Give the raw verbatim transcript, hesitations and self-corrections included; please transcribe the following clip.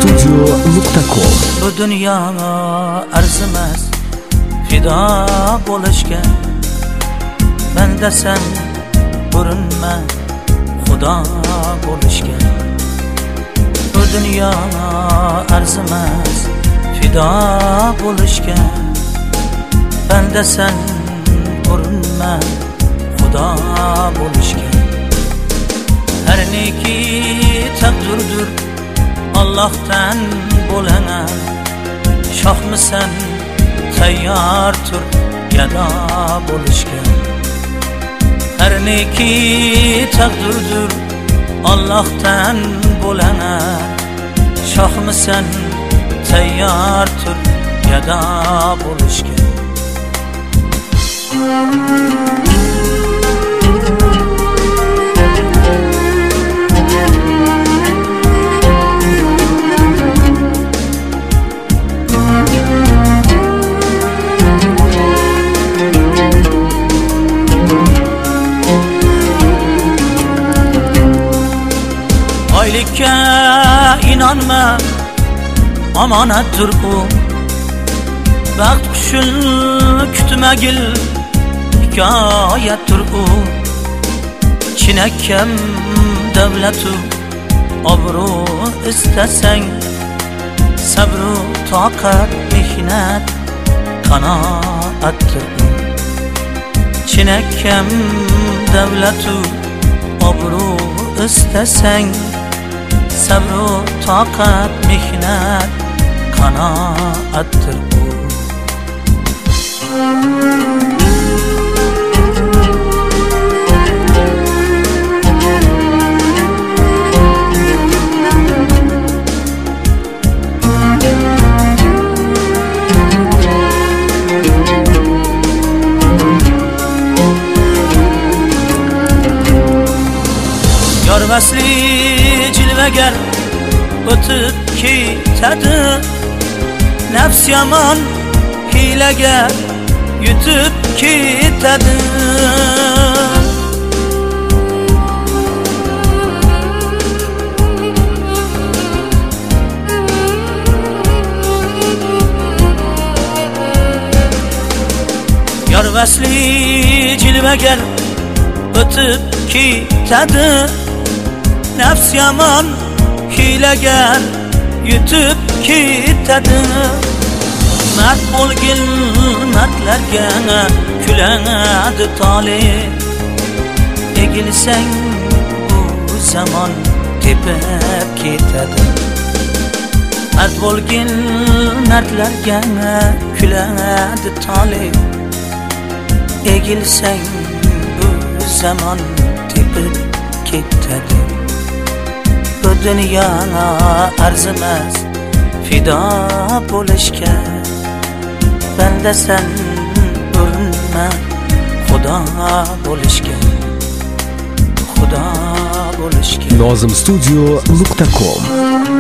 studio nuqta com. Bu dunyo arzimas fido bo'lishga, menda sen urinma xudo bo'lishga. Bu dunyo arzimas fido bo'lishga, menda sen urinma xudo bo'lishga. Her neki takdirdir Allah'tan bo'lana, shohmisan tayyor tur gado bo'lishga. Her neki takdirdir Allah'tan bo'lana, shohmisan tayyor tur gado bo'lishga. Oylikka inanma, omonatdir u. Baxt qushun kutmagil, hikoyatdir u. Chinakam davlatu obro' istasang, sabru toqat mehnat qanoatdir u. Chinakam davlatu obro' istasang, sabru toqat mehnat qanoatdir u. Görmesli cilveger o'tib ketadi, nafs yomon hiylagar yutib ketadi. Görmesli cilveger o'tib ketadi, nafs yomon hiylagar yutib ketadi. Mard bo'lgin mardlarga kuladi tole, egilsang bu zamon tepib ketadi. Mard bo'lgin mardlarga kuladi tole, egilsang bu zamon tepib ketadi. Bu dunyo arzimas fido bo'lishga, banda sen urinma xudo bo'lishga, xudo bo'lishga. nozim studio nuqta com.